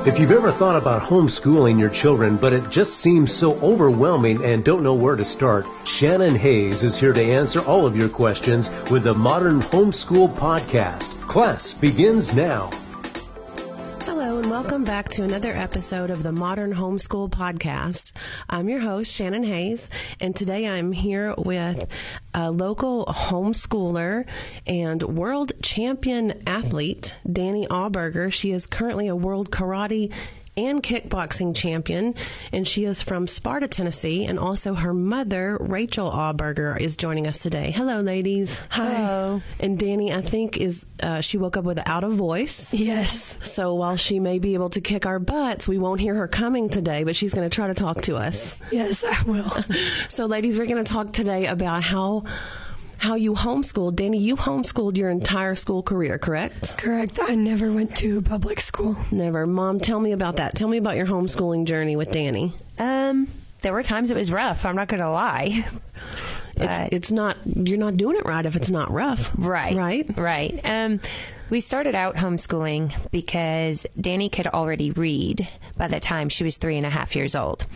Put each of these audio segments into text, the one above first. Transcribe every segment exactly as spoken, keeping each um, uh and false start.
If you've ever thought about homeschooling your children, but it just seems so overwhelming and don't know where to start, Shannon Hayes is here to answer all of your questions with the Modern Homeschool Podcast. Class begins now. Hello and welcome back to another episode of the Modern Homeschool Podcast. I'm your host, Shannon Hayes, and today I'm here with a local homeschooler and world champion athlete, Dani Auberger. She is currently a world karate and kickboxing champion, and she is from Sparta, Tennessee, and also her mother, Rachel Auberger, is joining us today. Hello, ladies. Hi. Hello. And Dani, I think, is uh, she woke up without a voice. Yes. So while she may be able to kick our butts, we won't hear her coming today, but she's going to try to talk to us. Yes, I will. So, ladies, we're going to talk today about how how you homeschooled. Dani, you homeschooled your entire school career, correct? Correct. I never went to public school. Never. Mom, tell me about that. Tell me about your homeschooling journey with Dani. Um, there were times it was rough. I'm not going to lie. It's, it's not, you're not doing it right if it's not rough. Right. Right? Right. Um, we started out homeschooling because Dani could already read by the time she was three and a half years old.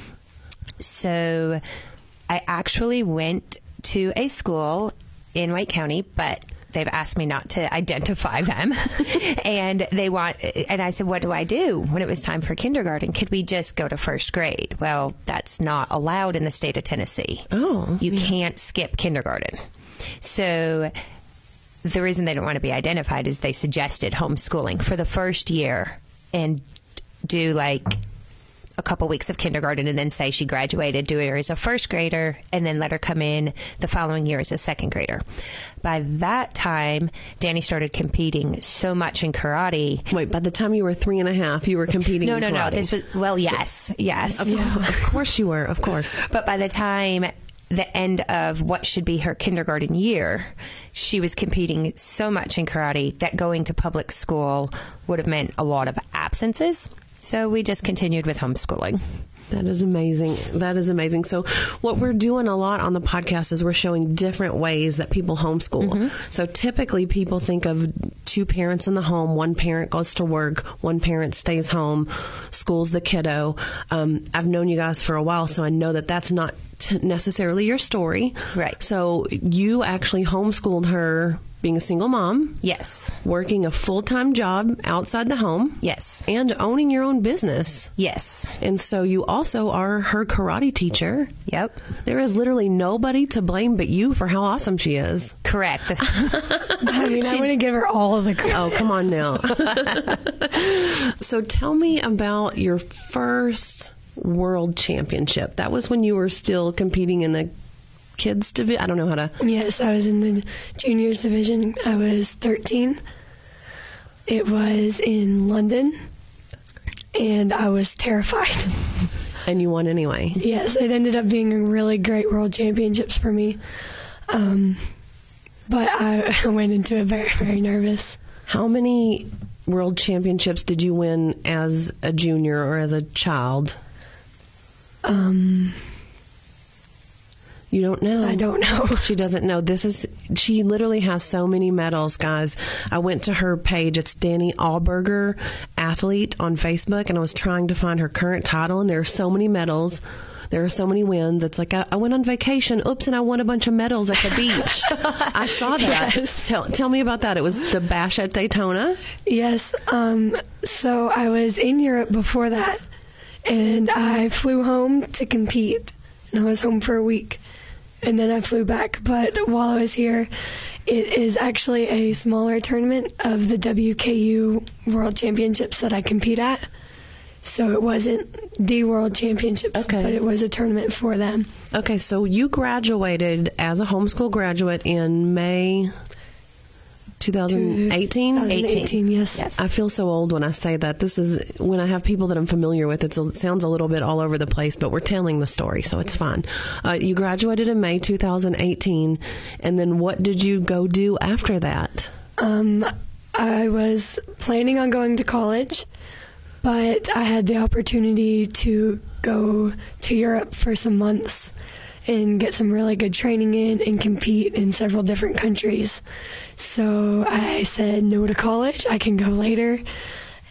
So I actually went to a school in White County, but they've asked me not to identify them. and they want, and I said, what do I do? When it was time for kindergarten, could we just go to first grade? Well, that's not allowed in the state of Tennessee. Oh. You yeah. can't skip kindergarten. So the reason they don't want to be identified is they suggested homeschooling for the first year and do like a couple weeks of kindergarten and then say she graduated, do her as a first grader, and then let her come in the following year as a second grader. By that time, Dani started competing so much in karate. Wait, by the time you were three and a half, you were competing no, in no, karate? No, no. This was, well, yes, so, yes. Of, yeah. Of course you were, of course. But by the time the end of what should be her kindergarten year, she was competing so much in karate that going to public school would have meant a lot of absences. So we just continued with homeschooling. That is amazing. That is amazing. So what we're doing a lot on the podcast is we're showing different ways that people homeschool. Mm-hmm. So typically people think of two parents in the home. One parent goes to work. One parent stays home, schools the kiddo. Um, I've known you guys for a while, so I know that that's not t- necessarily your story. Right. So you actually homeschooled her being a single mom. Yes. Working a full-time job outside the home. Yes. And owning your own business. Yes. And so you also are her karate teacher. Yep. There is literally nobody to blame but you for how awesome she is. Correct. I mean, I want to give her all of the credit. Oh, come on now. So tell me about your first world championship. That was when you were still competing in the kids division. I don't know how to. Yes, I was in the juniors division. I was thirteen. It was in London. That's great. And I was terrified. And you won anyway. Yes, it ended up being really great world championships for me. Um, but I went into it very, very nervous. How many world championships did you win as a junior or as a child? Um... You don't know? I don't know. She doesn't know. This is, she literally has so many medals, guys. I went to her page. It's Dani Auberger Athlete on Facebook, and I was trying to find her current title, and there are so many medals. There are so many wins. It's like I, I went on vacation. Oops, and I won a bunch of medals at the beach. I saw that. Yes. Tell, tell me about that. It was the Bash at Daytona. Yes. Um, so I was in Europe before that, and I flew home to compete, and I was home for a week. And then I flew back. But while I was here, it is actually a smaller tournament of the W K U World Championships that I compete at. So it wasn't the World Championships, okay. But it was a tournament for them. Okay, so you graduated as a homeschool graduate in May twenty eighteen? twenty eighteen, yes. yes. I feel so old when I say that. This is when I have people that I'm familiar with. It's a, it sounds a little bit all over the place, but we're telling the story, so it's fine. Uh, you graduated in May twenty eighteen, and then what did you go do after that? Um, I was planning on going to college, but I had the opportunity to go to Europe for some months and get some really good training in and compete in several different countries. So I said no to college. I can go later.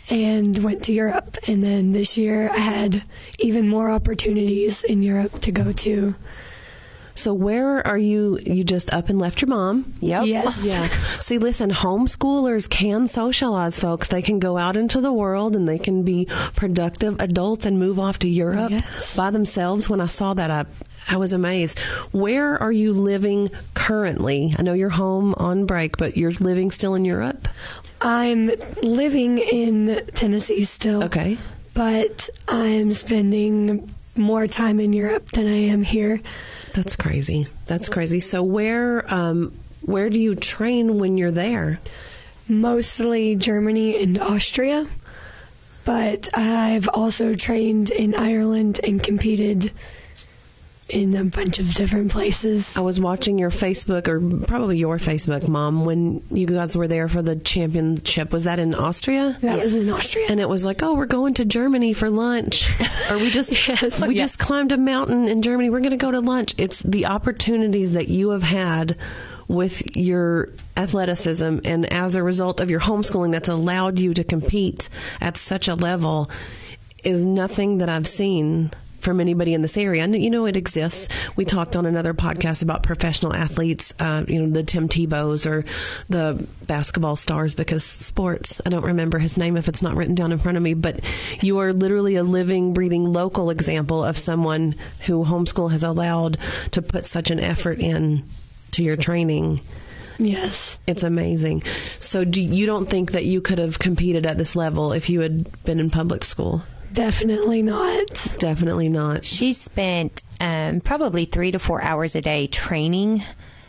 and went to Europe. And then this year I had even more opportunities in Europe to go to. So where are you? You just up and left your mom? Yep. Yes. Yeah. See, listen, homeschoolers can socialize, folks. They can go out into the world and they can be productive adults and move off to Europe Yes. by themselves. When I saw that, I, I was amazed. Where are you living currently? I know you're home on break, but you're living still in Europe? I'm living in Tennessee still. Okay. But I'm spending more time in Europe than I am here. That's crazy. That's crazy. So where um, where do you train when you're there? Mostly Germany and Austria. But I've also trained in Ireland and competed in a bunch of different places. I was watching your Facebook, or probably your Facebook, Mom, when you guys were there for the championship. Was that in Austria? That yes. was in Austria. And it was like, oh, we're going to Germany for lunch. Or we just yes. we yeah. just climbed a mountain in Germany. We're going to go to lunch. It's the opportunities that you have had with your athleticism, and as a result of your homeschooling that's allowed you to compete at such a level, is nothing that I've seen from anybody in this area. And you know it exists. We talked on another podcast about professional athletes, uh, you know, the Tim Tebows or the basketball stars, because sports, I don't remember his name if it's not written down in front of me, but you are literally a living, breathing local example of someone who homeschool has allowed to put such an effort in to your training. Yes. It's amazing. So do you don't think that you could have competed at this level if you had been in public school? Definitely not. Definitely not. She spent um, probably three to four hours a day training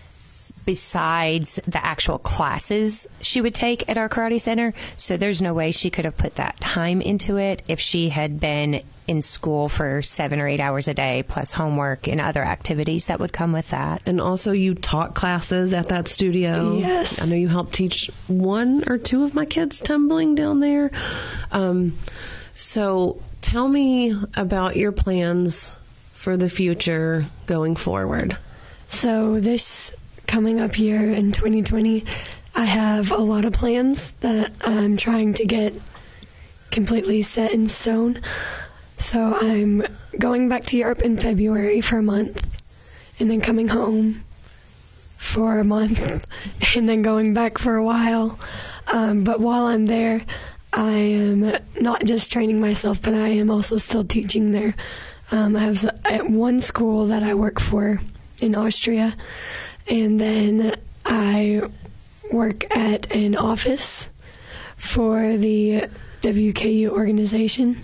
besides the actual classes she would take at our karate center. So there's no way she could have put that time into it if she had been in school for seven or eight hours a day, plus homework and other activities that would come with that. And also you taught classes at that studio. Yes. I know you helped teach one or two of my kids tumbling down there. Um, so tell me about your plans for the future going forward. So this coming up year in twenty twenty, I have a lot of plans that I'm trying to get completely set in stone. So I'm going back to Europe in February for a month, and then coming home for a month, and then going back for a while. Um, but while I'm there, I am not just training myself, but I am also still teaching there. Um, I have at one school that I work for in Austria, and then I work at an office for the W K U organization,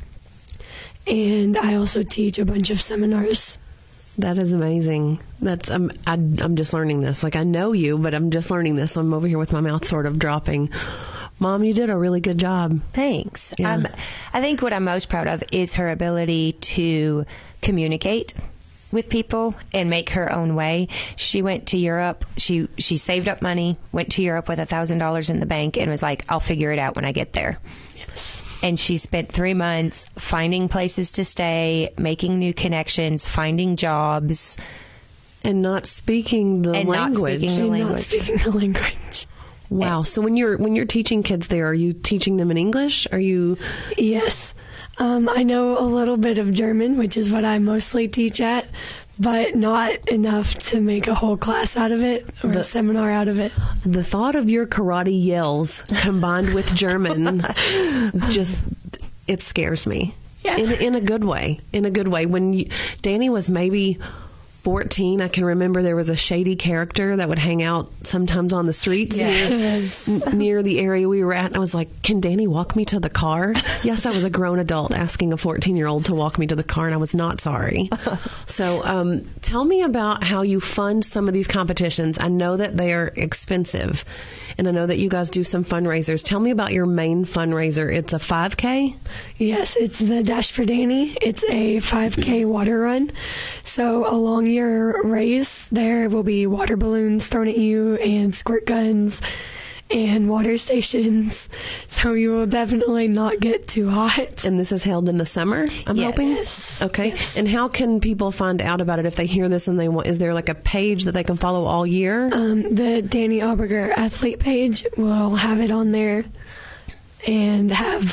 and I also teach a bunch of seminars. That is amazing. That's um, I, I'm just learning this. Like, I know you, but I'm just learning this. I'm over here with my mouth sort of dropping. Mom, you did a really good job. Thanks. Yeah. Um, I think what I'm most proud of is her ability to communicate with people and make her own way. She went to Europe. She she saved up money, went to Europe with a thousand dollars in the bank, and was like, I'll figure it out when I get there. Yes. And she spent three months finding places to stay, making new connections, finding jobs. And not speaking the And not language. speaking the And language. not speaking the language. Wow. So when you're when you're teaching kids there, are you teaching them in English? Are you? Yes. Um, I know a little bit of German, which is what I mostly teach at, but not enough to make a whole class out of it or The- a seminar out of it. The thought of your karate yells combined with German just, it scares me. Yeah. In, in a good way. In a good way. When you, Danny was maybe fourteen, I can remember there was a shady character that would hang out sometimes on the streets Yes. near, n- near the area we were at. And I was like, can Danny walk me to the car? Yes, I was a grown adult asking a fourteen-year-old to walk me to the car, and I was not sorry. So um, tell me about how you fund some of these competitions. I know that they are expensive, and I know that you guys do some fundraisers. Tell me about your main fundraiser. It's a five K? Yes, it's the Dash for Danny. It's a five K water run. So along your race, there will be water balloons thrown at you and squirt guns and water stations. So you will definitely not get too hot. And this is held in the summer, I'm Yes. hoping? Yes. Okay. Yes. And how can people find out about it if they hear this and they want? Is there like a page that they can follow all year? Um, the Danny Auberger athlete page will have it on there and have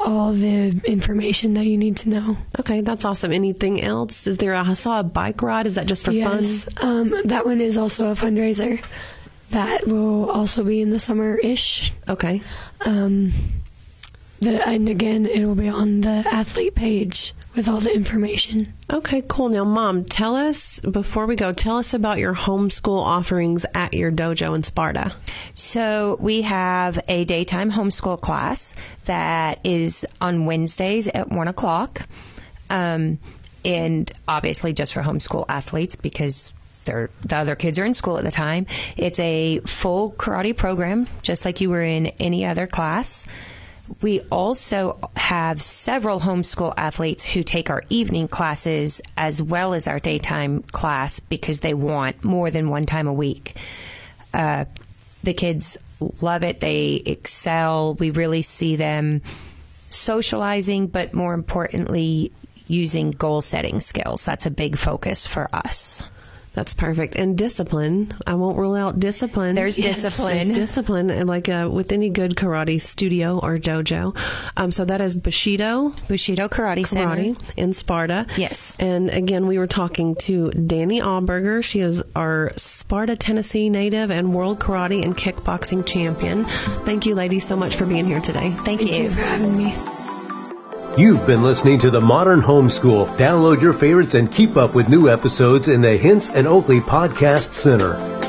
all the information that you need to know. Okay, that's awesome. Anything else? Is there a, I saw a bike ride. Is that just for yes, fun? Um, that one is also a fundraiser. That will also be in the summer-ish. Okay. Um, the, and again, it will be on the athlete page with all the information. Okay, cool. Now, Mom, tell us, before we go, tell us about your homeschool offerings at your dojo in Sparta. So we have a daytime homeschool class that is on Wednesdays at one o'clock, um, and obviously just for homeschool athletes because they're, the other kids are in school at the time. It's a full karate program, just like you were in any other class. We also have several homeschool athletes who take our evening classes as well as our daytime class because they want more than one time a week. Uh, the kids love it. They excel. We really see them socializing, but more importantly, using goal-setting skills. That's a big focus for us. That's perfect. And discipline. I won't rule out discipline. There's yes, discipline. There's discipline, and like uh, with any good karate studio or dojo. Um, so that is Bushido. Bushido Karate, Karate Center. in Sparta. Yes. And again, we were talking to Danny Auberger. She is our Sparta, Tennessee native and world karate and kickboxing champion. Thank you, ladies, so much for being here today. Thank, Thank you. you for having me. You've been listening to The Modern Homeschool. Download your favorites and keep up with new episodes in the Hints and Oakley Podcast Center.